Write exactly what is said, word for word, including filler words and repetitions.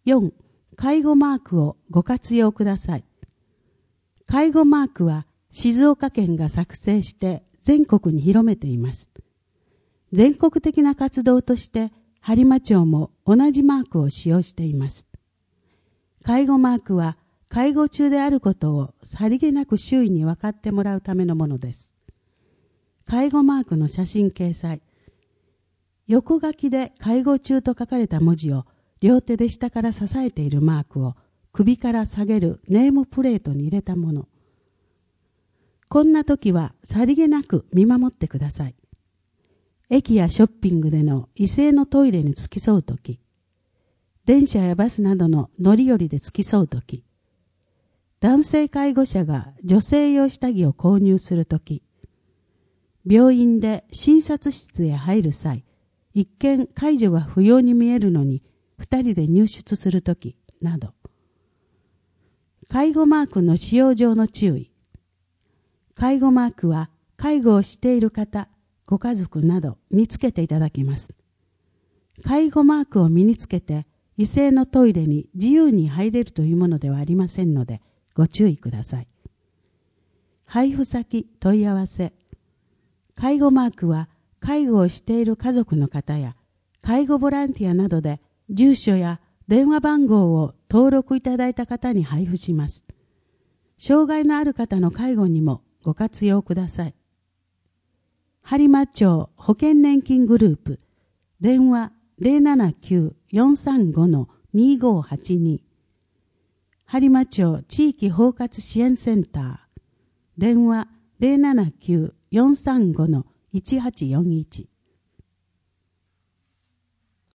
よん、介護マークをご活用ください。介護マークは静岡県が作成して全国に広めています。全国的な活動として播磨町も同じマークを使用しています。介護マークは介護中であることをさりげなく周囲に分かってもらうためのものです。介護マークの写真掲載。横書きで介護中と書かれた文字を両手で下から支えているマークを首から下げるネームプレートに入れたもの。こんな時はさりげなく見守ってください。駅やショッピングでの異性のトイレに付き添うとき、電車やバスなどの乗り降りで付き添うとき、男性介護者が女性用下着を購入するとき、病院で診察室へ入る際、一見介助が不要に見えるのに二人で入出するときなど、介護マークの使用上の注意。介護マークは介護をしている方、ご家族などにつけていただきます。介護マークを身につけて異性のトイレに自由に入れるというものではありませんのでご注意ください。配布先問い合わせ。介護マークは介護をしている家族の方や介護ボランティアなどで住所や電話番号を登録いただいた方に配布します。障害のある方の介護にもご活用ください。播磨町保険年金グループ電話 ゼロななきゅう よんさんご にごはちに 播磨町地域包括支援センター電話 ゼロななきゅう よんさんご いちはちよんいち